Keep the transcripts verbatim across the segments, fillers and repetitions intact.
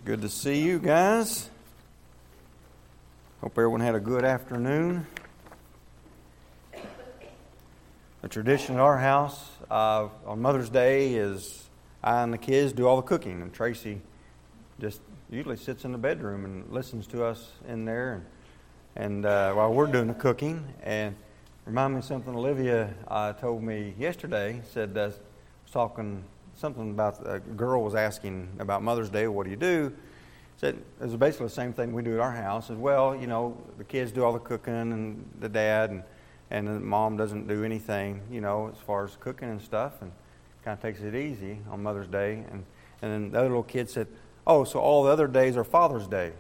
Good to see you guys. Hope everyone had a good afternoon. The tradition at our house uh, on Mother's Day is I and the kids do all the cooking, and Tracy just usually sits in the bedroom and listens to us in there, and, and uh, while we're doing the cooking. And remind me of something Olivia uh, told me yesterday. Said uh, was talking. Something about a girl was asking about Mother's Day. What do you do? Said it was basically the same thing we do at our house. As well, you know, the kids do all the cooking, and the dad and and the mom doesn't do anything, you know, as far as cooking and stuff, and kind of takes it easy on Mother's Day. And and then the other little kid said, "Oh, so all the other days are Father's Day."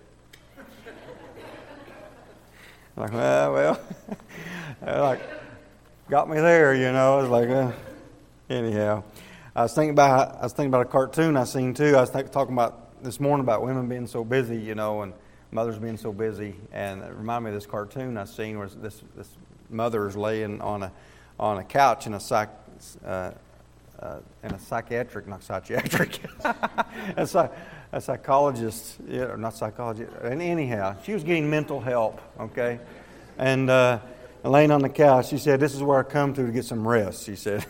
I'm like, well, well, like got me there, you know. I was like, uh, anyhow. I was thinking about I was thinking about a cartoon I seen too. I was th- talking about this morning about women being so busy, you know, and mothers being so busy. And it reminded me of this cartoon I seen where this this mother is laying on a on a couch in a psych uh, uh, in a psychiatric not psychiatric a, psych, a psychologist, yeah, or not psychologist. And anyhow, she was getting mental help. Okay, and uh, laying on the couch, she said, "This is where I come to to get some rest." She said.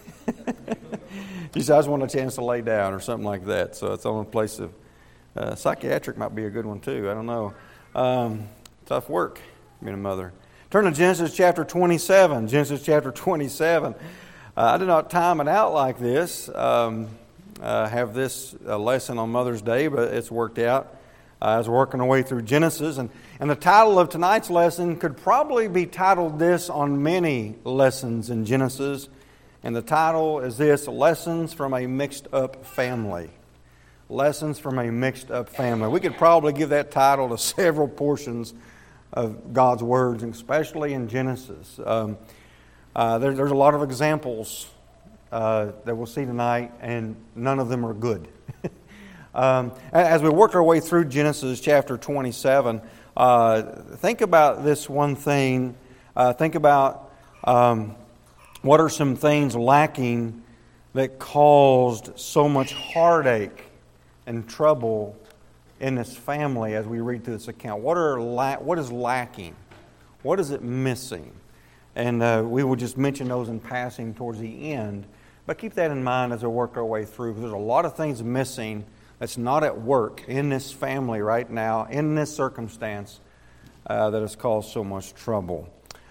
She said, "I just want a chance to lay down," or something like that. So it's on a place of uh, psychiatric might be a good one too. I don't know. Um, tough work being a mother. Turn to Genesis chapter twenty-seven. Genesis chapter twenty-seven. Uh, I did not time it out like this. Um, uh, have this uh, lesson on Mother's Day, but it's worked out. Uh, I was working our way through Genesis, and, and the title of tonight's lesson could probably be titled this on many lessons in Genesis. And the title is this: Lessons from a Mixed Up Family. Lessons from a Mixed Up Family. We could probably give that title to several portions of God's words, especially in Genesis. Um, uh, there, there's a lot of examples uh, that we'll see tonight, and none of them are good. um, as we work our way through Genesis chapter twenty-seven, uh, think about this one thing. Uh, think about... Um, What are some things lacking that caused so much heartache and trouble in this family as we read through this account? What are la- what is lacking? What is it missing? And uh, we will just mention those in passing towards the end. But keep that in mind as we work our way through, because there's a lot of things missing that's not at work in this family right now, in this circumstance, uh, that has caused so much trouble.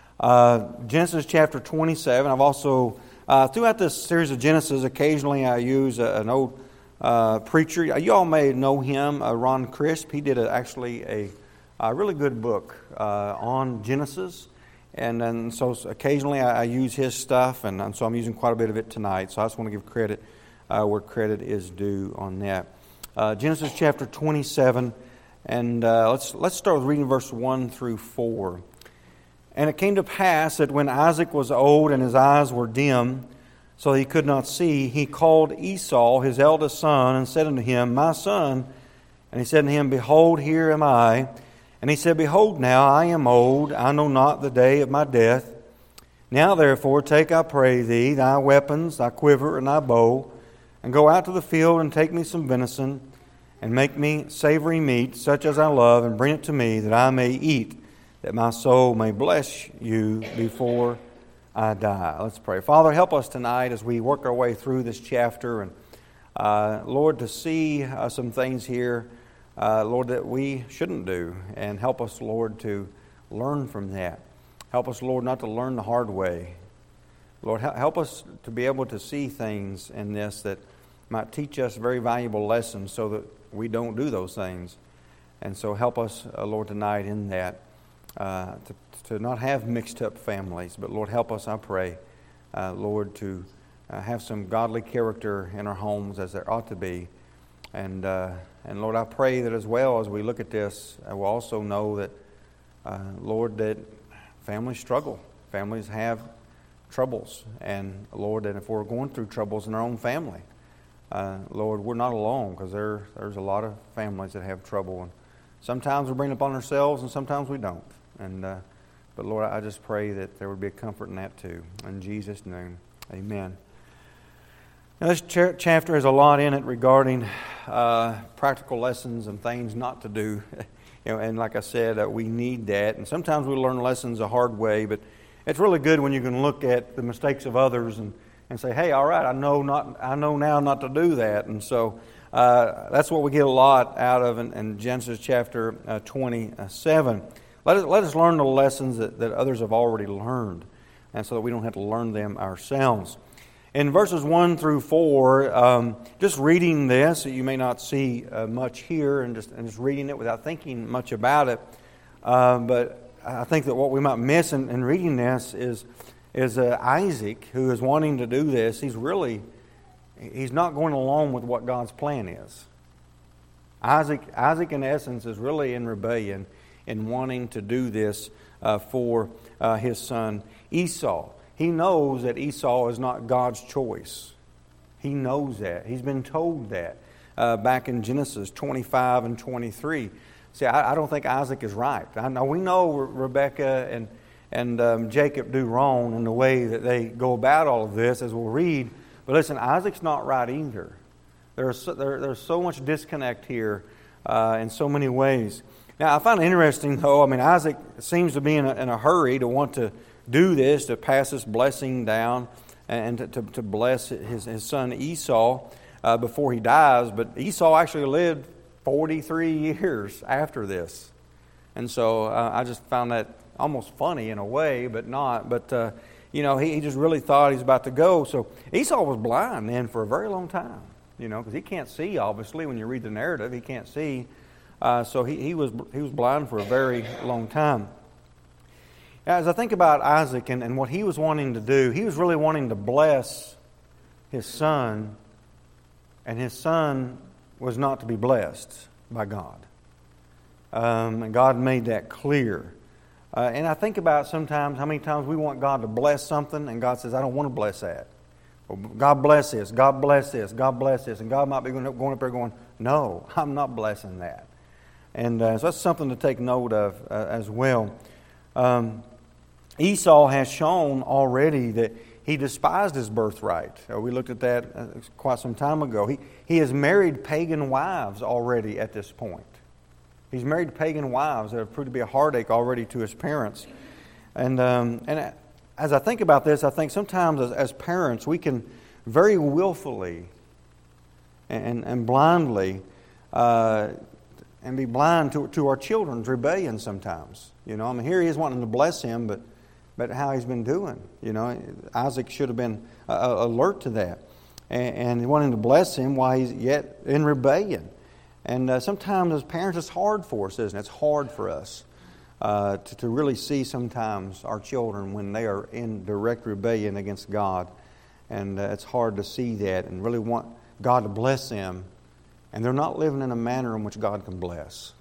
Uh, Genesis chapter twenty-seven. I've also, uh, throughout this series of Genesis, occasionally I use a, an old uh, preacher. You all may know him, uh, Ron Crisp. He did a, actually a, a really good book uh, on Genesis. And, and so occasionally I, I use his stuff, and, and so I'm using quite a bit of it tonight. So I just want to give credit uh, where credit is due on that. Uh, Genesis chapter twenty-seven, and uh, let's, let's start with reading verse one through four. And it came to pass that when Isaac was old and his eyes were dim, so he could not see, he called Esau, his eldest son, and said unto him, My son. And he said unto him, Behold, here am I. And he said, Behold now, I am old, I know not the day of my death. Now therefore take, I pray thee, thy weapons, thy quiver, and thy bow, and go out to the field, and take me some venison, and make me savory meat, such as I love, and bring it to me, that I may eat, that my soul may bless you before I die. Let's pray. Father, help us tonight as we work our way through this chapter. And uh, Lord, to see uh, some things here, uh, Lord, that we shouldn't do. And help us, Lord, to learn from that. Help us, Lord, not to learn the hard way. Lord, help us to be able to see things in this that might teach us very valuable lessons so that we don't do those things. And so help us, uh, Lord, tonight in that. Uh, to, to not have mixed up families, but Lord, help us, I pray, uh, Lord, to uh, have some godly character in our homes as there ought to be. And, uh, and Lord, I pray that as well as we look at this, I will also know that, uh, Lord, that families struggle. Families have troubles. And Lord, that if we're going through troubles in our own family, uh, Lord, we're not alone, because there, there's a lot of families that have trouble. And sometimes we bring it upon ourselves, and sometimes we don't. And uh, but Lord, I just pray that there would be a comfort in that too. In Jesus' name, amen. Now, this cha- chapter has a lot in it regarding uh, practical lessons and things not to do. You know, and like I said, uh, we need that. And sometimes we learn lessons a hard way, but it's really good when you can look at the mistakes of others and, and say, hey, all right, I know not, I know now not to do that. And so uh, that's what we get a lot out of in, in Genesis chapter uh, twenty-seven. Let us, let us learn the lessons that, that others have already learned, and so that we don't have to learn them ourselves. In verses one through four, um, just reading this, you may not see uh, much here, and just, and just reading it without thinking much about it. Uh, but I think that what we might miss in, in reading this is is uh, Isaac, who is wanting to do this. He's really he's not going along with what God's plan is. Isaac, Isaac, in essence, is really in rebellion in wanting to do this uh, for uh, his son Esau. He knows that Esau is not God's choice. He knows that. He's been told that uh, back in Genesis twenty-five and twenty-three. See, I, I don't think Isaac is right. I know we know Rebekah and and um, Jacob do wrong in the way that they go about all of this, as we'll read. But listen, Isaac's not right either. There's so, there, there's so much disconnect here uh, in so many ways. Now, I find it interesting, though. I mean, Isaac seems to be in a, in a hurry to want to do this, to pass this blessing down and to, to, to bless his, his son Esau uh, before he dies. But Esau actually lived forty-three years after this. And so uh, I just found that almost funny in a way, but not. But, uh, you know, he, he just really thought he was about to go. So Esau was blind then for a very long time, you know, because he can't see, obviously, when you read the narrative. He can't see. Uh, so he, he was he was blind for a very long time. As I think about Isaac and, and what he was wanting to do, he was really wanting to bless his son, and his son was not to be blessed by God. Um, and God made that clear. Uh, and I think about sometimes how many times we want God to bless something, and God says, I don't want to bless that. Well, God bless this, God bless this, God bless this. And God might be going up, going up there going, no, I'm not blessing that. And uh, so that's something to take note of uh, as well. Um, Esau has shown already that he despised his birthright. Uh, we looked at that uh, quite some time ago. He, he has married pagan wives already at this point. He's married pagan wives that have proved to be a heartache already to his parents. And um, and as I think about this, I think sometimes as, as parents we can very willfully and, and blindly uh, and be blind to, to our children's rebellion sometimes. You know, I mean, here he is wanting to bless him, but but how he's been doing. You know, Isaac should have been uh, alert to that. And, and wanting to bless him while he's yet in rebellion. And uh, sometimes as parents it's hard for us, isn't it? It's hard for us uh, to, to really see sometimes our children when they are in direct rebellion against God. And uh, it's hard to see that and really want God to bless them. And they're not living in a manner in which God can bless.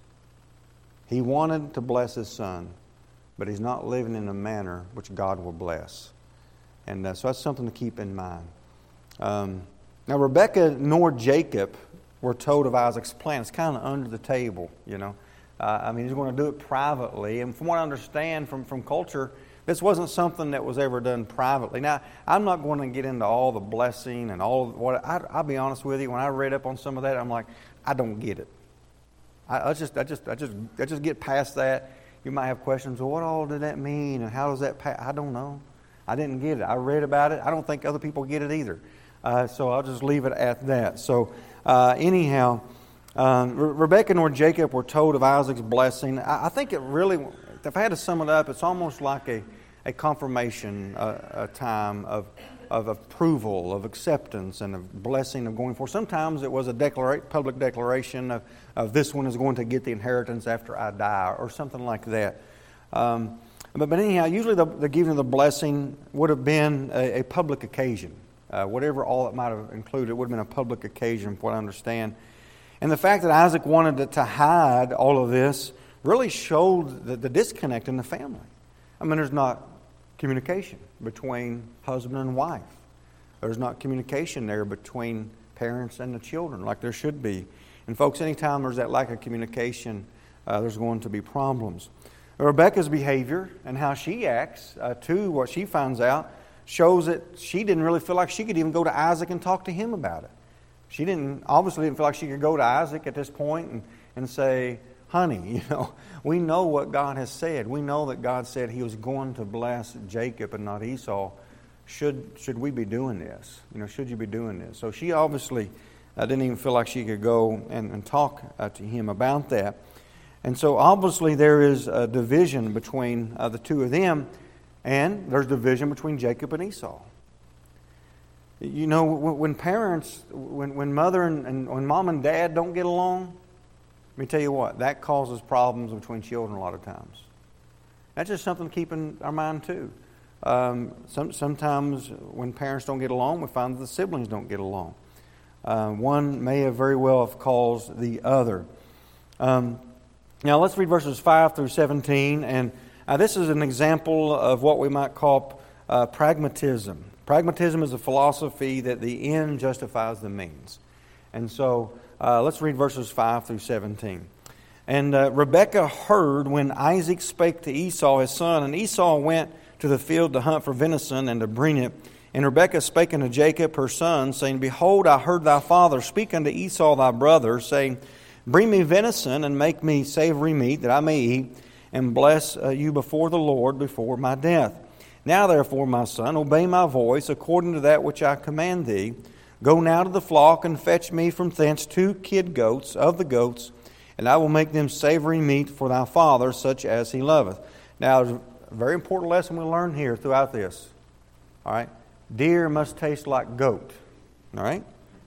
He wanted to bless his son, but he's not living in a manner which God will bless. And uh, so that's something to keep in mind. Um, now, Rebekah nor Jacob were told of Isaac's plan. It's kind of under the table, you know. Uh, I mean, he's going to do it privately. And from what I understand from, from culture, this wasn't something that was ever done privately. Now, I'm not going to get into all the blessing and all of what. I, I'll be honest with you. When I read up on some of that, I'm like, I don't get it. I, I just, I just, I just, I just get past that. You might have questions. Well, what all did that mean, and how does that pass? I don't know. I didn't get it. I read about it. I don't think other people get it either. Uh, so I'll just leave it at that. So uh, anyhow, um, Re- Rebekah nor Jacob were told of Isaac's blessing. I, I think it really, if I had to sum it up, it's almost like a, a confirmation, uh, a time of of approval, of acceptance, and of blessing of going forth. Sometimes it was a declara- public declaration of, of this one is going to get the inheritance after I die, or something like that. Um, but, but anyhow, usually the, the giving of the blessing would have been a, a public occasion. Uh, whatever all it might have included, it would have been a public occasion, from what I understand. And the fact that Isaac wanted to, to hide all of this really showed the, the disconnect in the family. I mean, there's not communication between husband and wife. There's not communication there between parents and the children like there should be. And folks, anytime there's that lack of communication, uh, there's going to be problems. Rebekah's behavior and how she acts, uh, too, what she finds out, shows that she didn't really feel like she could even go to Isaac and talk to him about it. She didn't obviously didn't feel like she could go to Isaac at this point and, and say, honey, you know, we know what God has said. We know that God said He was going to bless Jacob and not Esau. Should should we be doing this? You know, should you be doing this? So she obviously uh, didn't even feel like she could go and, and talk uh, to him about that. And so obviously there is a division between uh, the two of them, and there's division between Jacob and Esau. You know, when parents, when, when mother and, and when mom and dad don't get along, let me tell you what, that causes problems between children a lot of times. That's just something to keep in our mind too. Um, some, sometimes when parents don't get along, we find that the siblings don't get along. Uh, one may have very well have caused the other. Um, now let's read verses five through seventeen, and uh, this is an example of what we might call uh, pragmatism. Pragmatism is a philosophy that the end justifies the means. And so uh, let's read verses five through seventeen. And uh, Rebekah heard when Isaac spake to Esau his son, and Esau went to the field to hunt for venison and to bring it. And Rebekah spake unto Jacob her son, saying, Behold, I heard thy father speak unto Esau thy brother, saying, Bring me venison and make me savory meat, that I may eat, and bless uh, you before the Lord before my death. Now therefore, my son, obey my voice according to that which I command thee. Go now to the flock and fetch me from thence two kid goats of the goats, and I will make them savory meat for thy father, such as he loveth. Now, there's a very important lesson we learn here throughout this. All right? Deer must taste like goat. All right?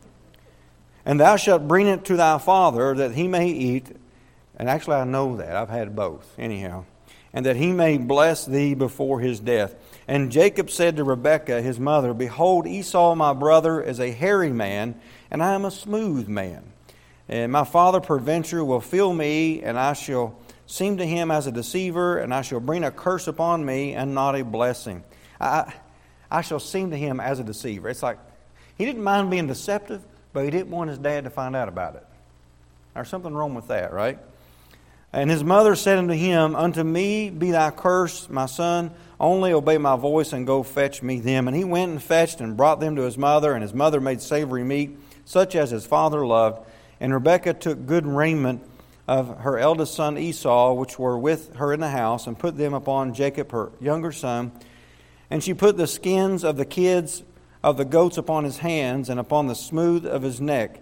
And thou shalt bring it to thy father, that he may eat. And actually, I know that. I've had both. Anyhow. And that he may bless thee before his death. And Jacob said to Rebekah, his mother, Behold, Esau my brother is a hairy man, and I am a smooth man. And my father peradventure will feel me, and I shall seem to him as a deceiver, and I shall bring a curse upon me, and not a blessing. I, I shall seem to him as a deceiver. It's like, he didn't mind being deceptive, but he didn't want his dad to find out about it. There's something wrong with that, right? And his mother said unto him, Unto me be thy curse, my son, only obey my voice and go fetch me them. And he went and fetched and brought them to his mother, and his mother made savory meat, such as his father loved. And Rebekah took good raiment of her eldest son Esau, which were with her in the house, and put them upon Jacob her younger son. And she put the skins of the kids of the goats upon his hands, and upon the smooth of his neck.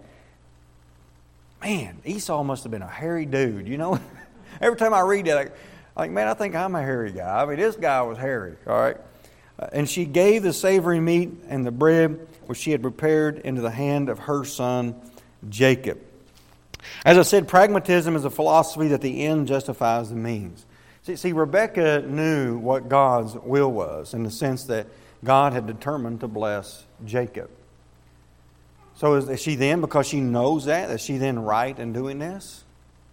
Man, Esau must have been a hairy dude, you know? Every time I read that, I, like, man, I think I'm a hairy guy. I mean, this guy was hairy, all right? Uh, and she gave the savory meat and the bread which she had prepared into the hand of her son Jacob. As I said, pragmatism is a philosophy that the end justifies the means. See, see, Rebekah knew what God's will was, in the sense that God had determined to bless Jacob. So is, is she then, because she knows that, is she then right in doing this?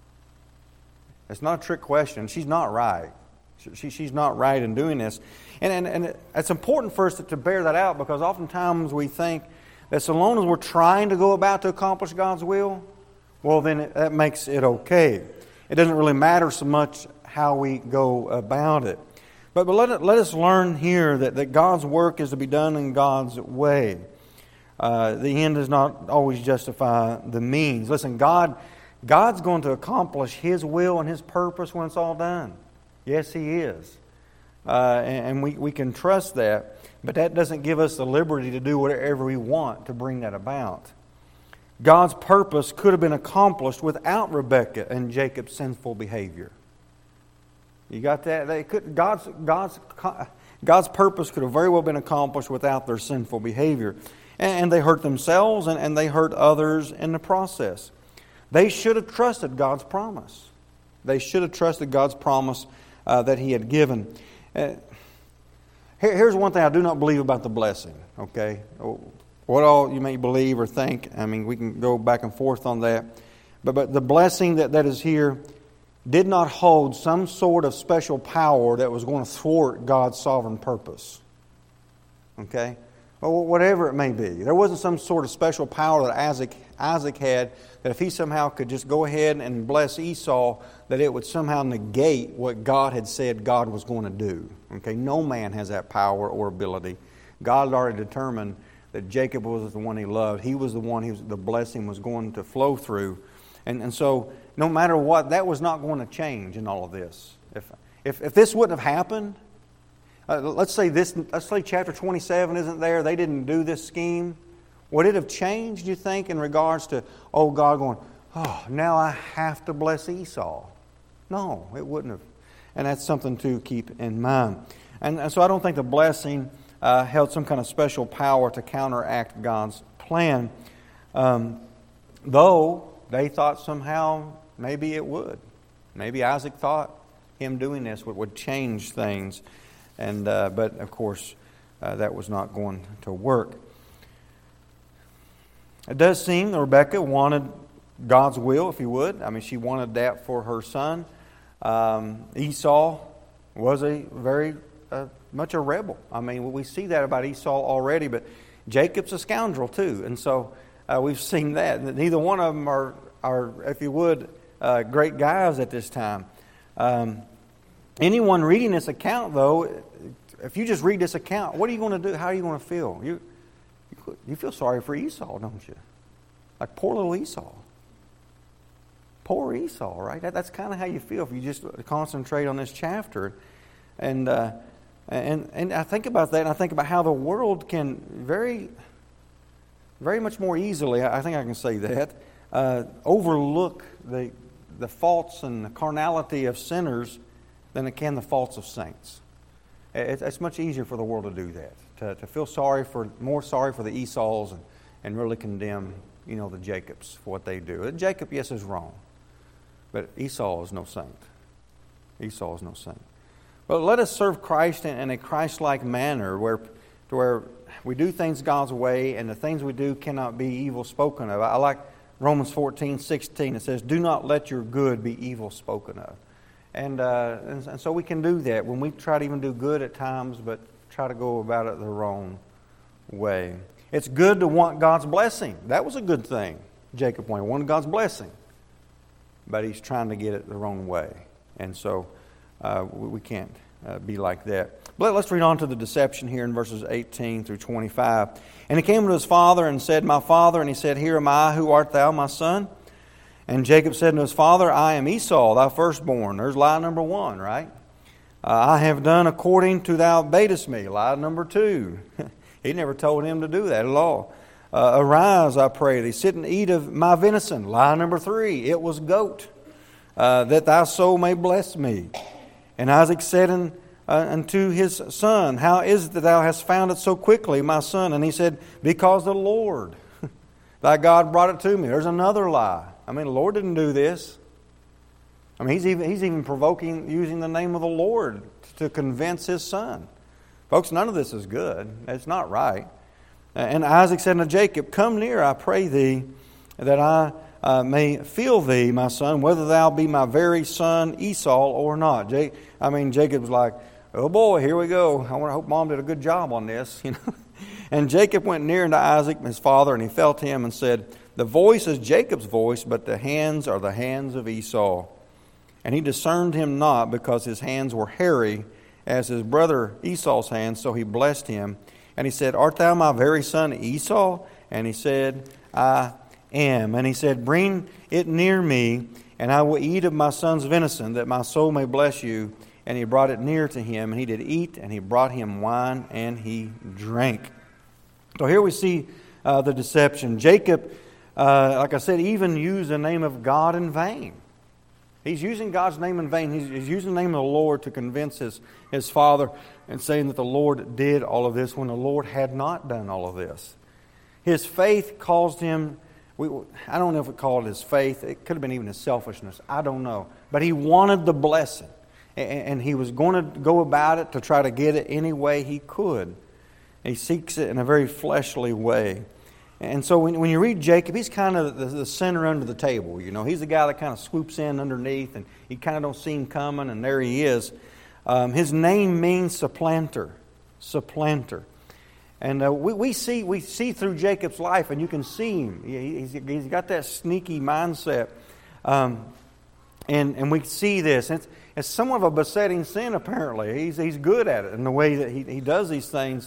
It's not a trick question. She's not right. She, she's not right in doing this. And, and, and it's important for us to, to bear that out, because oftentimes we think that so long as we're trying to go about to accomplish God's will, well, then it, that makes it okay. It doesn't really matter so much how we go about it. But, but let, it, let us learn here that, that God's work is to be done in God's way. Uh, the end does not always justify the means. Listen, God, God's going to accomplish His will and His purpose when it's all done. Yes, He is. Uh, and and we, we can trust that. But that doesn't give us the liberty to do whatever we want to bring that about. God's purpose could have been accomplished without Rebekah and Jacob's sinful behavior. You got that? They could, God's, God's, God's purpose could have very well been accomplished without their sinful behavior. And, and they hurt themselves and, and they hurt others in the process. They should have trusted God's promise. They should have trusted God's promise uh, that He had given. Uh, here, here's one thing I do not believe about the blessing. Okay, what all you may believe or think, I mean, we can go back and forth on that. But but the blessing that, that is here did not hold some sort of special power that was going to thwart God's sovereign purpose. Okay? Well, whatever it may be. There wasn't some sort of special power that Isaac, Isaac had, that if he somehow could just go ahead and bless Esau, that it would somehow negate what God had said God was going to do. Okay? No man has that power or ability. God had already determined that Jacob was the one he loved. He was the one he was, the blessing was going to flow through. And, and so no matter what, that was not going to change in all of this. If, if, if this wouldn't have happened, uh, let's say this, let's say chapter twenty-seven isn't there, they didn't do this scheme, would it have changed, you think, in regards to, oh, God going, oh, now I have to bless Esau? No, it wouldn't have. And that's something to keep in mind. And, and so I don't think the blessing uh, held some kind of special power to counteract God's plan. Um, though they thought somehow maybe it would. Maybe Isaac thought him doing this would, would change things. And uh, but, of course, uh, that was not going to work. It does seem that Rebekah wanted God's will, if you would. I mean, she wanted that for her son. Um, Esau was a very uh, much a rebel. I mean, we see that about Esau already, but Jacob's a scoundrel too, and so uh, we've seen that. Neither one of them are, are if you would, uh, great guys at this time. Um, anyone reading this account, though, if you just read this account, what are you going to do? How are you going to feel? You You feel sorry for Esau, don't you? Like poor little Esau. Poor Esau, right? That, that's kind of how you feel if you just concentrate on this chapter. And uh, and and I think about that, and I think about how the world can very, very much more easily, I think I can say that, uh, overlook the the faults and the carnality of sinners than it can the faults of saints. It, it's much easier for the world to do that. To, to feel sorry for, more sorry for the Esau's and, and really condemn, you know, the Jacobs for what they do. And Jacob, yes, is wrong. But Esau is no saint. Esau is no saint. But let us serve Christ in, in a Christ-like manner where, to where we do things God's way and the things we do cannot be evil spoken of. I like Romans fourteen sixteen. It says, do not let your good be evil spoken of. And, uh, and, and so we can do that when we try to even do good at times, but try to go about it the wrong way. It's good to want God's blessing. That was a good thing. Jacob wanted, wanted God's blessing. But he's trying to get it the wrong way. And so uh, we can't uh, be like that. But let's read on to the deception here in verses eighteen through twenty-five. And he came to his father and said, my father. And he said, here am I. Who art thou, my son? And Jacob said to his father, I am Esau, thy firstborn. There's lie number one, right? Uh, I have done according to thou badest me. Lie number two. He never told him to do that at all. Uh, Arise, I pray thee, sit and eat of my venison. Lie number three. It was goat, uh, that thy soul may bless me. And Isaac said in, uh, unto his son, how is it that thou hast found it so quickly, my son? And he said, because the Lord, thy God, brought it to me. There's another lie. I mean, the Lord didn't do this. I mean, he's even, he's even provoking, using the name of the Lord to convince his son. Folks, none of this is good. It's not right. And Isaac said unto Jacob, come near, I pray thee, that I uh, may feel thee, my son, whether thou be my very son Esau or not. J- I mean, Jacob's like, oh boy, here we go. I want to hope Mom did a good job on this. You know. And Jacob went near unto Isaac, his father, and he felt him and said, the voice is Jacob's voice, but the hands are the hands of Esau. And he discerned him not, because his hands were hairy as his brother Esau's hands. So he blessed him. And he said, art thou my very son Esau? And he said, I am. And he said, bring it near me, and I will eat of my son's venison, that my soul may bless you. And he brought it near to him, and he did eat, and he brought him wine, and he drank. So here we see uh, the deception. Jacob, uh, like I said, even used the name of God in vain. He's using God's name in vain. He's, he's using the name of the Lord to convince his, his father and saying that the Lord did all of this when the Lord had not done all of this. His faith caused him, we, I don't know if we call it his faith. It could have been even his selfishness. I don't know. But he wanted the blessing. And, and he was going to go about it to try to get it any way he could. He seeks it in a very fleshly way. And so when, when you read Jacob, he's kind of the, the center under the table. You know, he's the guy that kind of swoops in underneath, and you kind of don't see him coming, and there he is. Um, his name means supplanter, supplanter. And uh, we, we see we see through Jacob's life, and you can see him. He, he's, he's got that sneaky mindset. Um, and, and we see this. It's, it's somewhat of a besetting sin, apparently. He's, he's good at it in the way that he, he does these things.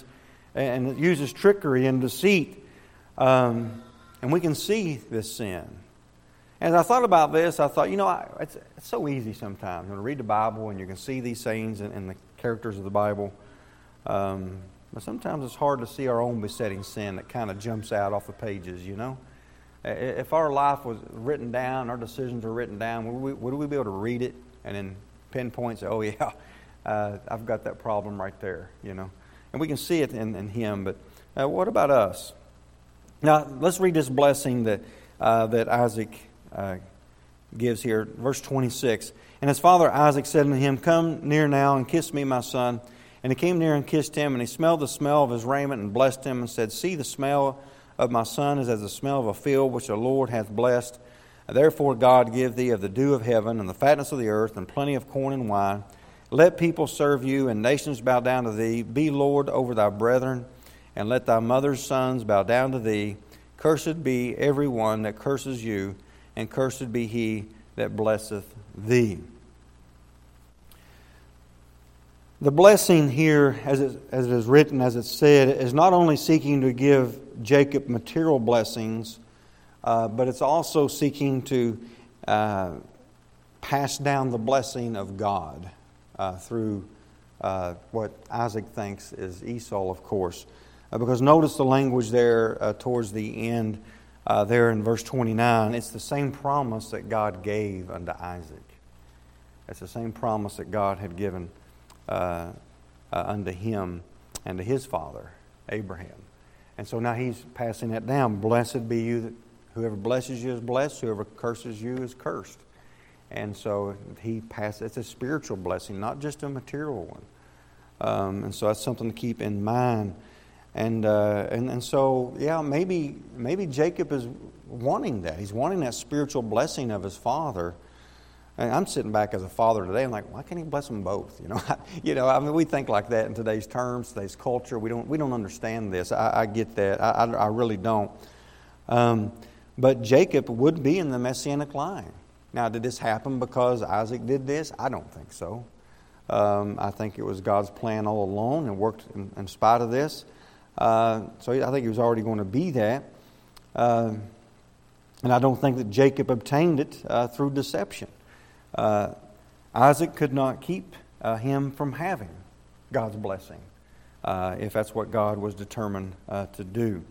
and it uses trickery and deceit. Um, and we can see this sin. As I thought about this, I thought, you know, I, it's, it's so easy sometimes. When you read the Bible and you can see these sayings in, in the characters of the Bible. Um, but sometimes it's hard to see our own besetting sin that kind of jumps out off the pages, you know. If our life was written down, our decisions were written down, would we, would we be able to read it and then pinpoint, say, oh yeah, uh, I've got that problem right there, you know. And we can see it in, in him, but uh, what about us? Now, let's read this blessing that, uh, that Isaac uh, gives here, verse twenty-six. And his father Isaac said unto him, come near now and kiss me, my son. And he came near and kissed him, and he smelled the smell of his raiment and blessed him and said, see, the smell of my son is as the smell of a field which the Lord hath blessed. Therefore God give thee of the dew of heaven and the fatness of the earth and plenty of corn and wine. Let people serve you and nations bow down to thee. Be Lord over thy brethren, and let thy mother's sons bow down to thee. Cursed be every one that curses you, and cursed be he that blesseth thee. The blessing here, as it, as it is written, as it's said, is not only seeking to give Jacob material blessings, uh, but it's also seeking to uh, pass down the blessing of God uh, through uh, what Isaac thinks is Esau, of course. Uh, because notice the language there uh, towards the end, uh, there in verse twenty-nine. It's the same promise that God gave unto Isaac. It's the same promise that God had given Uh, uh, unto him and to his father, Abraham. And so now he's passing that down. Blessed be you, that whoever blesses you is blessed, whoever curses you is cursed. And so he passes, it's a spiritual blessing, not just a material one. Um, and so that's something to keep in mind. And, uh, and and so, yeah, maybe maybe Jacob is wanting that. He's wanting that spiritual blessing of his father. And I'm sitting back as a father today. I'm like, why can't he bless them both? You know, you know. I mean, we think like that in today's terms, today's culture. We don't we don't understand this. I, I get that. I, I, I really don't. Um, but Jacob would be in the Messianic line. Now, did this happen because Isaac did this? I don't think so. Um, I think it was God's plan all along and worked in, in spite of this. Uh, so I think he was already going to be that. Uh, and I don't think that Jacob obtained it uh, through deception. Uh, Isaac could not keep uh, him from having God's blessing, uh, if that's what God was determined uh, to do.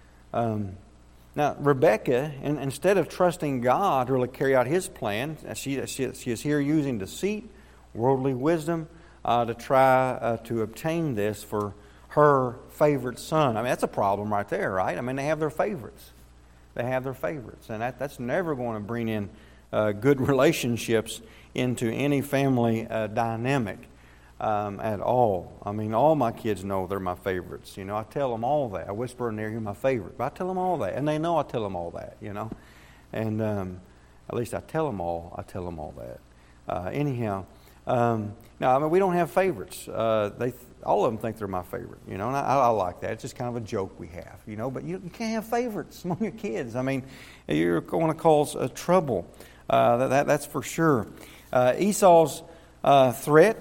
Um, now, Rebekah, in, instead of trusting God to really carry out His plan, she, she, she is here using deceit, worldly wisdom, uh, to try uh, to obtain this for her favorite son. I mean, that's a problem right there, right? I mean, they have their favorites. They have their favorites, and that, that's never going to bring in Uh, good relationships into any family uh, dynamic um, at all. I mean, all my kids know they're my favorites. You know, I tell them all that. I whisper in there, "You're my favorite," but I tell them all that, and they know I tell them all that. You know, and um, at least I tell them all. I tell them all that. Uh, anyhow, um, now I mean, we don't have favorites. Uh, they all of them think they're my favorite. You know, and I, I like that. It's just kind of a joke we have. You know, but you, you can't have favorites among your kids. I mean, you're going to cause uh, trouble. Uh, that, that that's for sure. Uh, Esau's uh, threat,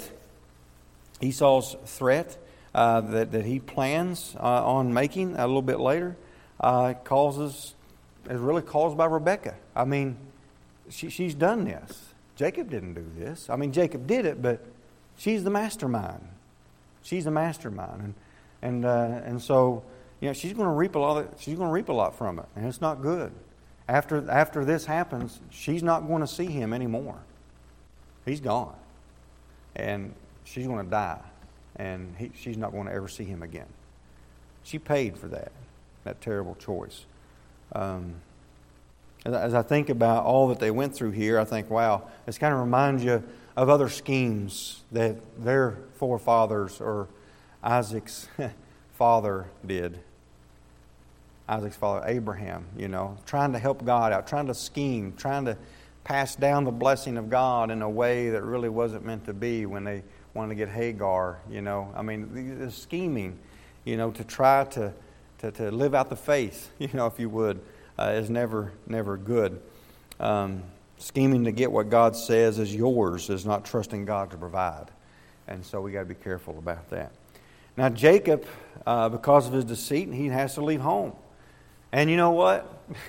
Esau's threat uh, that that he plans uh, on making a little bit later, uh, causes is really caused by Rebekah. I mean, she she's done this. Jacob didn't do this. I mean, Jacob did it, but she's the mastermind. She's the mastermind, and and uh, and so you know she's going to reap a lot. Of, she's going to reap a lot from it, and it's not good. After after this happens, she's not going to see him anymore. He's gone. And she's going to die. And he, she's not going to ever see him again. She paid for that, that terrible choice. Um, as, as I think about all that they went through here, I think, wow, this kind of reminds you of other schemes that their forefathers or Isaac's father did. Isaac's father, Abraham, you know, trying to help God out, trying to scheme, trying to pass down the blessing of God in a way that really wasn't meant to be when they wanted to get Hagar, you know. I mean, the, the scheming, you know, to try to, to, to live out the faith, you know, if you would, uh, is never, never good. Um, scheming to get what God says is yours is not trusting God to provide. And so we got to be careful about that. Now Jacob, uh, because of his deceit, he has to leave home. And you know what?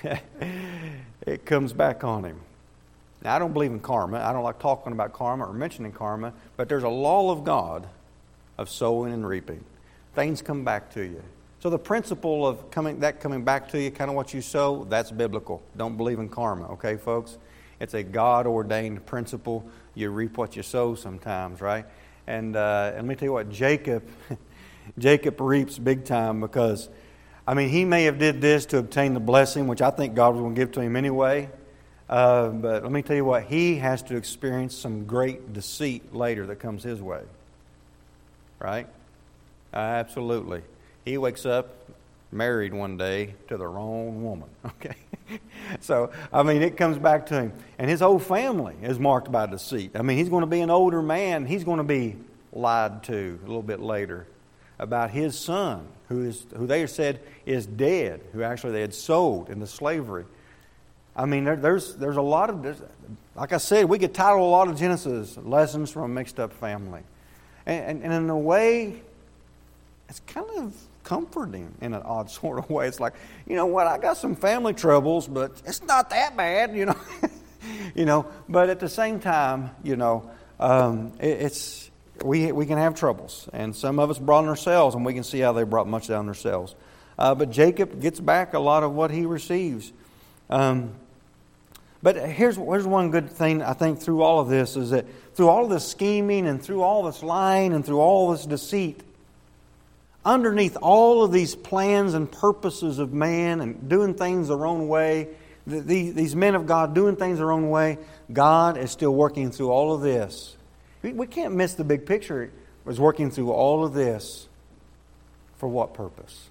It comes back on him. Now, I don't believe in karma. I don't like talking about karma or mentioning karma. But there's a law of God of sowing and reaping. Things come back to you. So the principle of coming that coming back to you, kind of what you sow, that's biblical. Don't believe in karma, okay, folks? It's a God-ordained principle. You reap what you sow sometimes, right? And, uh, and let me tell you what, Jacob, Jacob reaps big time because, I mean, he may have did this to obtain the blessing, which I think God was going to give to him anyway. Uh, but let me tell you what, he has to experience some great deceit later that comes his way. Right? Uh, absolutely. He wakes up married one day to the wrong woman. Okay? So, I mean, it comes back to him. And his whole family is marked by deceit. I mean, he's going to be an older man. He's going to be lied to a little bit later about his son, who is who they said is dead, who actually they had sold into slavery. I mean, there, there's there's a lot of, like I said, we could title a lot of Genesis lessons from a mixed up family. And, and, and in a way, it's kind of comforting in an odd sort of way. It's like, you know what, I got some family troubles, but it's not that bad, you know. you know, but at the same time, you know, um, it, it's we we can have troubles. And some of us brought on ourselves, and we can see how they brought much down themselves. Uh, but Jacob gets back a lot of what he receives. Um But here's, here's one good thing, I think, through all of this, is that through all of this scheming and through all this lying and through all this deceit, underneath all of these plans and purposes of man and doing things their own way, these, these men of God doing things their own way, God is still working through all of this. We, we can't miss the big picture. He was working through all of this for what purpose?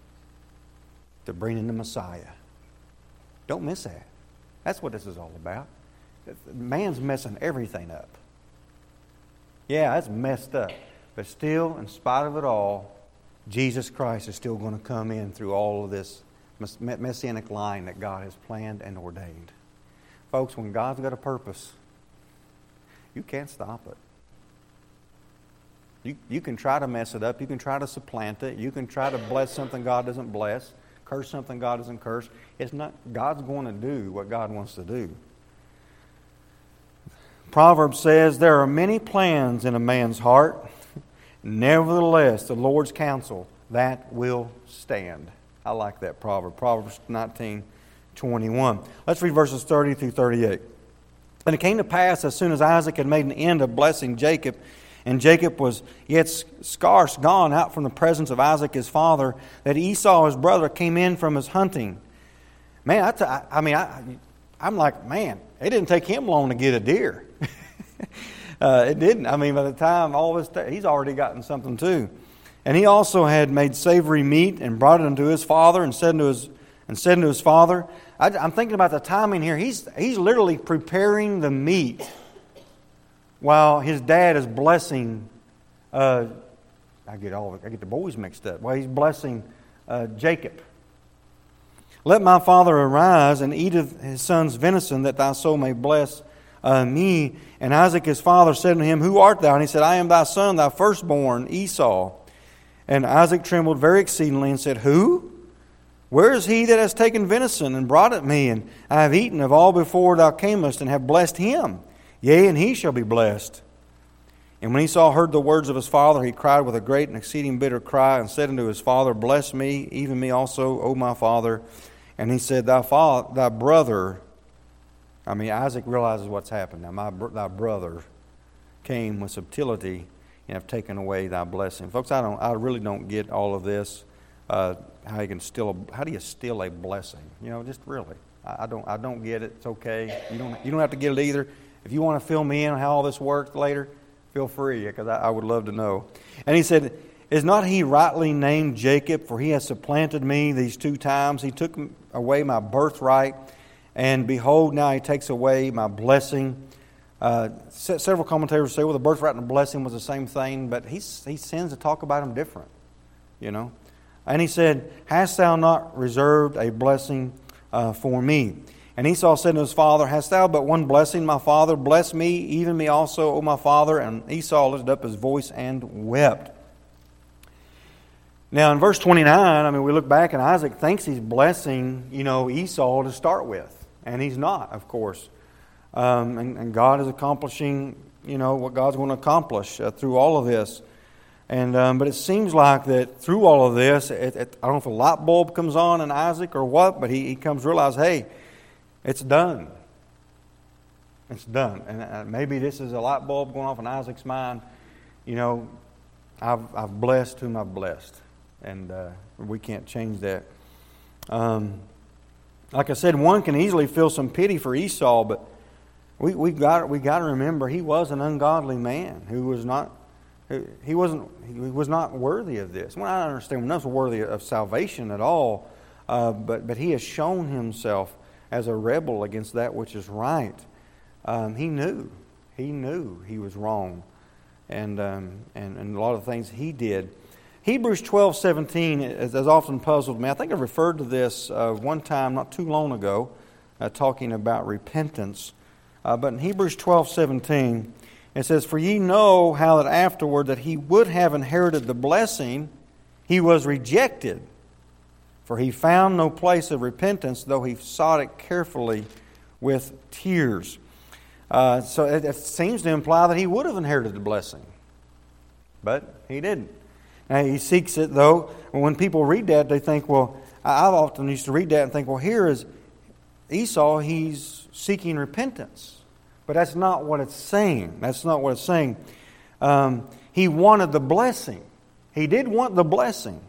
To bring in the Messiah. Don't miss that. That's what this is all about. Man's messing everything up. Yeah, that's messed up. But still, in spite of it all, Jesus Christ is still going to come in through all of this messianic line that God has planned and ordained. Folks, when God's got a purpose, you can't stop it. You, you can try to mess it up. You can try to supplant it. You can try to bless something God doesn't bless. Curse something God doesn't curse. It's not, God's going to do what God wants to do. Proverbs says, there are many plans in a man's heart. Nevertheless, the Lord's counsel, that will stand. I like that proverb. Proverbs nineteen twenty-one. Let's read verses thirty through thirty-eight. And it came to pass, as soon as Isaac had made an end of blessing Jacob, and Jacob was yet scarce gone out from the presence of Isaac his father, that Esau his brother came in from his hunting. Man, I, t- I mean, I, I'm like, man, it didn't take him long to get a deer. uh, it didn't. I mean, by the time all this, t- he's already gotten something too. And he also had made savory meat and brought it unto his father, and said unto his and said unto his father, I, I'm thinking about the timing here. He's he's literally preparing the meat while his dad is blessing. Uh, I get all I get the boys mixed up. While he's blessing uh, Jacob. Let my father arise and eat of his son's venison, that thy soul may bless uh, me. And Isaac his father said unto him, Who art thou? And he said, I am thy son, thy firstborn, Esau. And Isaac trembled very exceedingly and said, Who? Where is he that has taken venison and brought it me? And I have eaten of all before thou camest, and have blessed him. Yea, and he shall be blessed. And when Esau heard the words of his father, he cried with a great and exceeding bitter cry, and said unto his father, Bless me, even me also, O my father. And he said, Thy father, thy brother, I mean, Isaac realizes what's happened. Now, my thy brother came with subtlety and have taken away thy blessing. Folks, I don't, I really don't get all of this. Uh, how you can steal a, how do you steal a blessing? You know, just really, I, I don't, I don't get it. It's okay. You don't, you don't have to get it either. If you want to fill me in on how all this worked later, feel free, because I, I would love to know. And he said, Is not he rightly named Jacob? For he has supplanted me these two times. He took away my birthright, and behold, now he takes away my blessing. Uh, several commentators say, well, the birthright and the blessing was the same thing, but he, he sends to talk about them different, you know. And he said, Hast thou not reserved a blessing uh, for me? And Esau said to his father, Hast thou but one blessing, my father? Bless me, even me also, O my father. And Esau lifted up his voice and wept. Now in verse twenty-nine, I mean, we look back and Isaac thinks he's blessing, you know, Esau to start with. And he's not, of course. Um, and, and God is accomplishing, you know, what God's going to accomplish uh, through all of this. And um, but it seems like that through all of this, it, it, I don't know if a light bulb comes on in Isaac or what, but he, he comes to realize, hey, it's done. It's done. And uh, maybe this is a light bulb going off in Isaac's mind. You know, I've, I've blessed whom I've blessed. And uh, we can't change that. Um, like I said, one can easily feel some pity for Esau, but we we got we got to remember he was an ungodly man who was not who, he wasn't he was not worthy of this. Well, I understand we're not worthy of salvation at all, uh, but but he has shown himself as a rebel against that which is right. Um, he knew he knew he was wrong, and um, and and a lot of things he did. Hebrews twelve seventeen has often puzzled me. I think I referred to this uh, one time not too long ago, uh, talking about repentance. Uh, but in Hebrews twelve seventeen, it says, "For ye know how that afterward that he would have inherited the blessing, he was rejected. For he found no place of repentance, though he sought it carefully with tears." Uh, so it, it seems to imply that he would have inherited the blessing. But he didn't. Now, he seeks it, though. When people read that, they think, well, I've often used to read that and think, well, here is Esau, he's seeking repentance. But that's not what it's saying. That's not what it's saying. Um, he wanted the blessing. He did want the blessing.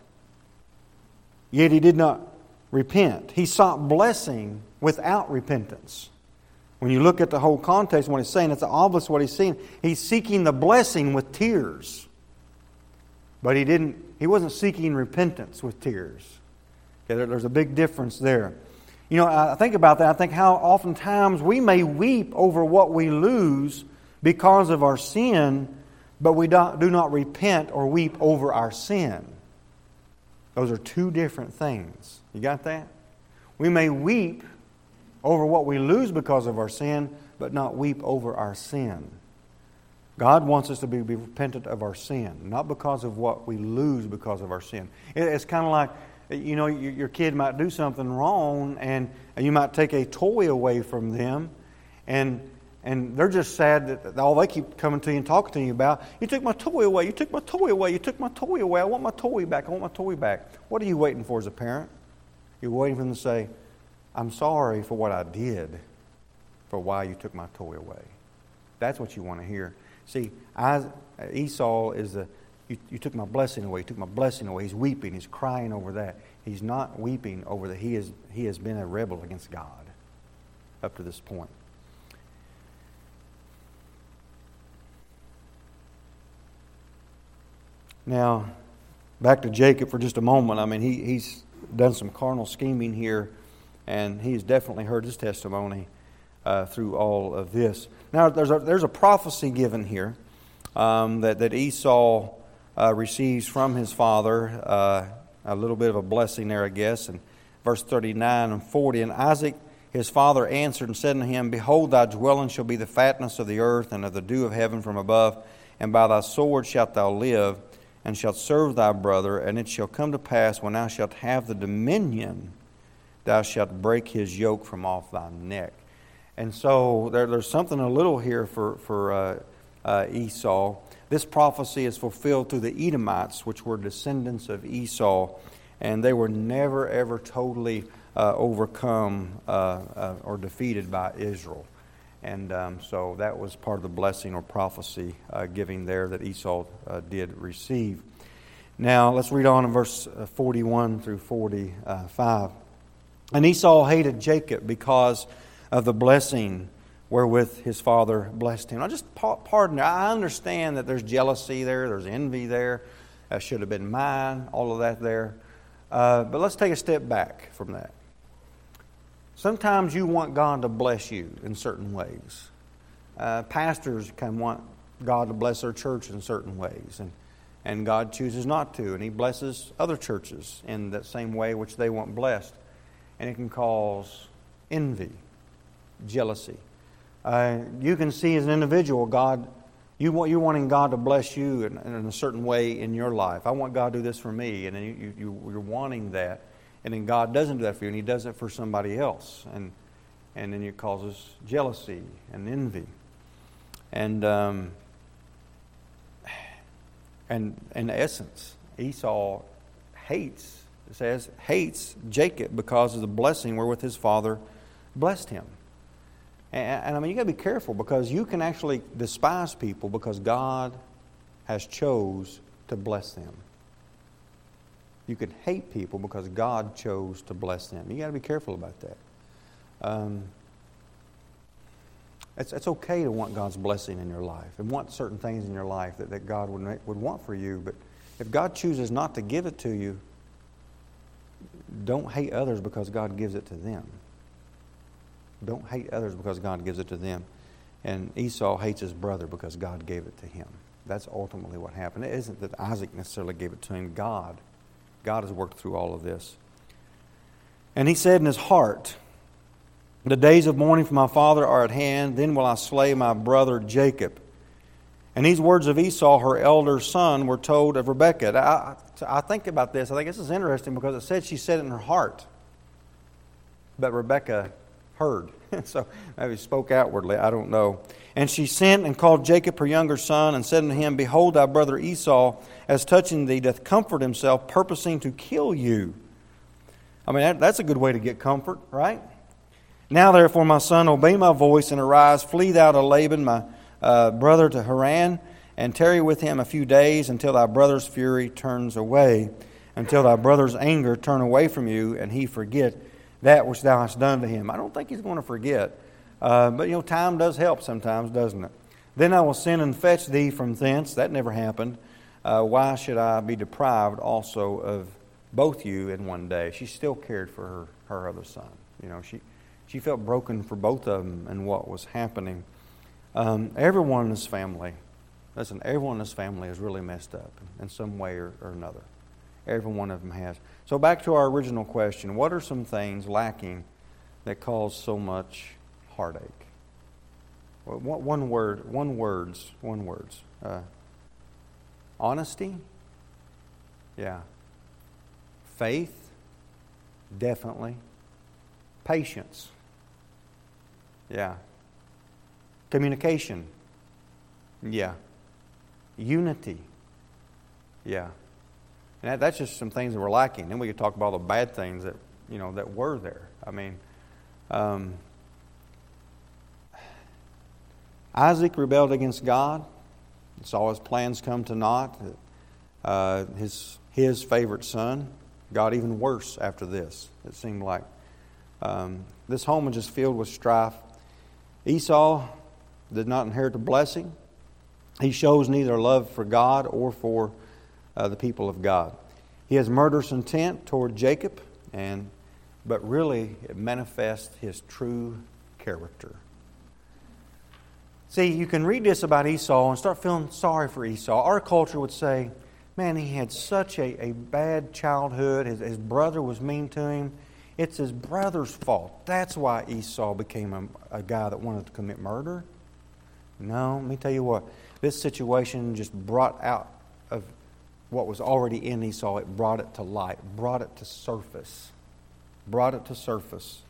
Yet he did not repent. He sought blessing without repentance. When you look at the whole context of what he's saying, it's obvious what he's saying. He's seeking the blessing with tears. But he didn't. He wasn't seeking repentance with tears. Okay, there, there's a big difference there. You know, I think about that. I think how oftentimes we may weep over what we lose because of our sin, but we don't, do not repent or weep over our sin. Those are two different things. You got that? We may weep over what we lose because of our sin, but not weep over our sin. God wants us to be, be repentant of our sin, not because of what we lose because of our sin. It, it's kind of like, you know, your, your kid might do something wrong, and, and you might take a toy away from them, and and they're just sad that all they keep coming to you and talking to you about, you took my toy away, you took my toy away, you took my toy away, I want my toy back, I want my toy back. What are you waiting for as a parent? You're waiting for them to say, I'm sorry for what I did, for why you took my toy away. That's what you want to hear. See, I, Esau is the, you, you took my blessing away, you took my blessing away. He's weeping, he's crying over that. He's not weeping over that he, is, he has been a rebel against God up to this point. Now, back to Jacob for just a moment. I mean, he, he's done some carnal scheming here, and he's definitely heard his testimony uh, through all of this. Now, there's a, there's a prophecy given here um, that, that Esau uh, receives from his father, uh, a little bit of a blessing there, I guess, in verse thirty-nine and forty. And Isaac, his father, answered and said unto him, Behold, thy dwelling shall be the fatness of the earth and of the dew of heaven from above, and by thy sword shalt thou live, and shalt serve thy brother, and it shall come to pass, when thou shalt have the dominion, thou shalt break his yoke from off thy neck. And so there, there's something a little here for, for uh, uh, Esau. This prophecy is fulfilled through the Edomites, which were descendants of Esau, and they were never, ever totally uh, overcome uh, uh, or defeated by Israel. And um, so that was part of the blessing or prophecy uh, giving there that Esau uh, did receive. Now, let's read on in verse forty-one through forty-five. And Esau hated Jacob because of the blessing wherewith his father blessed him. Now, just pardon, I understand that there's jealousy there, there's envy there, that should have been mine, all of that there. Uh, but let's take a step back from that. Sometimes you want God to bless you in certain ways. Uh, pastors can want God to bless their church in certain ways, and, and God chooses not to, and He blesses other churches in that same way which they want blessed. And it can cause envy, jealousy. Uh, you can see as an individual God You want, you're wanting God to bless you in, in a certain way in your life. I want God to do this for me. And then you, you, you're wanting that. And then God doesn't do that for you, and He does it for somebody else. And and then it causes jealousy and envy. And um, and in essence, Esau hates, it says, hates Jacob because of the blessing wherewith his father blessed him. And, and I mean, you got to be careful, because you can actually despise people because God has chose to bless them. You could hate people because God chose to bless them. You got to be careful about that. Um, it's, it's okay to want God's blessing in your life and want certain things in your life that, that God would, make, would want for you. But if God chooses not to give it to you, don't hate others because God gives it to them. Don't hate others because God gives it to them. And Esau hates his brother because God gave it to him. That's ultimately what happened. It isn't that Isaac necessarily gave it to him. God. God has worked through all of this. And he said in his heart, the days of mourning for my father are at hand. Then will I slay my brother Jacob. And these words of Esau, her elder son, were told of Rebekah. I, I think about this. I think this is interesting because it said she said it in her heart. But Rebekah heard. So maybe spoke outwardly. I don't know. And she sent and called Jacob her younger son and said unto him, Behold, thy brother Esau, as touching thee, doth comfort himself, purposing to kill you. I mean, that, that's a good way to get comfort, right? Now therefore, my son, obey my voice and arise, flee thou to Laban, my uh, brother, to Haran, and tarry with him a few days until thy brother's fury turns away, until thy brother's anger turn away from you, and he forget that which thou hast done to him. I don't think he's going to forget. Uh, but, you know, time does help sometimes, doesn't it? Then I will send and fetch thee from thence. That never happened. Uh, why should I be deprived also of both you in one day? She still cared for her, her other son. You know, she, she felt broken for both of them and what was happening. Um, everyone in this family, listen, everyone in this family is really messed up in some way or, or another. Every one of them has. So back to our original question, what are some things lacking that cause so much heartache? Well, one, one word, one words, one words. Uh, honesty? Yeah. Faith? Definitely. Patience? Yeah. Communication? Yeah. Unity? Yeah. And that, that's just some things that were lacking. Then we could talk about all the bad things that, you know, that were there. I mean, um, Isaac rebelled against God. Saw his plans come to naught. Uh, his his favorite son got even worse after this. It seemed like um, this home was just filled with strife. Esau did not inherit the blessing. He shows neither love for God or for Uh, the people of God. He has murderous intent toward Jacob, and but really it manifests his true character. See, you can read this about Esau and start feeling sorry for Esau. Our culture would say, man, he had such a, a bad childhood. His, his brother was mean to him. It's his brother's fault. That's why Esau became a, a guy that wanted to commit murder. No, let me tell you what. This situation just brought out of what was already in Esau. It brought it to light, brought it to surface, brought it to surface.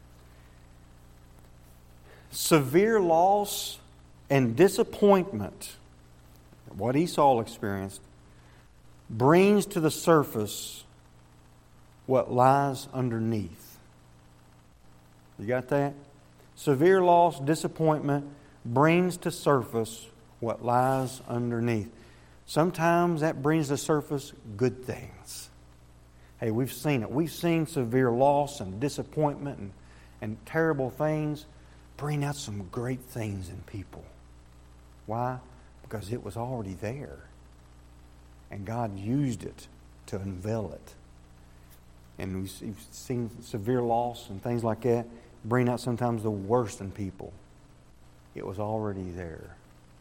Severe loss and disappointment, what Esau experienced, brings to the surface what lies underneath. You got that? Severe loss, disappointment brings to surface what lies underneath. Sometimes that brings to surface good things. Hey, we've seen it. We've seen severe loss and disappointment and, and terrible things bring out some great things in people. Why? Because it was already there. And God used it to unveil it. And we've seen severe loss and things like that bring out sometimes the worst in people. It was already there.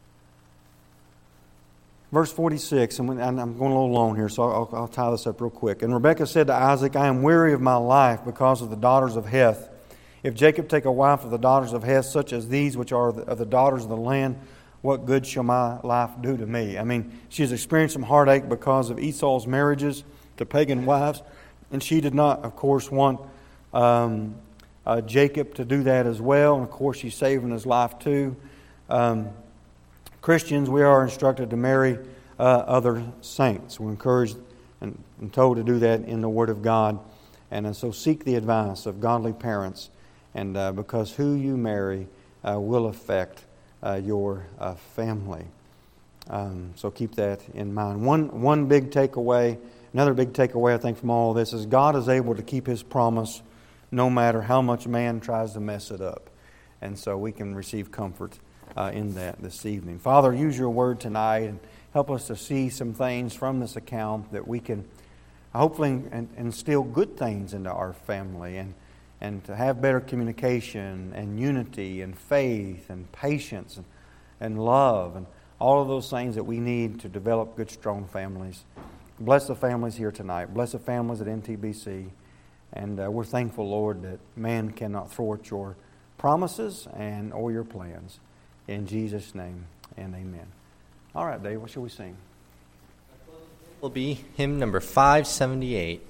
Verse forty-six, and I'm going a little long here, so I'll, I'll tie this up real quick. And Rebekah said to Isaac, I am weary of my life because of the daughters of Heth. If Jacob take a wife of the daughters of Heth, such as these which are of the daughters of the land, what good shall my life do to me? I mean, she's experienced some heartache because of Esau's marriages to pagan wives, and she did not, of course, want um, uh, Jacob to do that as well. And of course, she's saving his life too. Um, Christians, we are instructed to marry uh, other saints. We're encouraged and, and told to do that in the Word of God. And uh, so seek the advice of godly parents, and uh, because who you marry uh, will affect uh, your uh, family. Um, so keep that in mind. One one big takeaway, another big takeaway I think from all of this is God is able to keep His promise no matter how much man tries to mess it up. And so we can receive comfort uh, in that this evening. Father, use your word tonight and help us to see some things from this account that we can hopefully instill good things into our family, and, and to have better communication and unity and faith and patience and, and love and all of those things that we need to develop good, strong families. Bless the families here tonight. Bless the families at N T B C. And uh, we're thankful, Lord, that man cannot thwart your promises and or your plans. In Jesus' name, and amen. All right, Dave, what shall we sing? Will be hymn number five seventy-eight.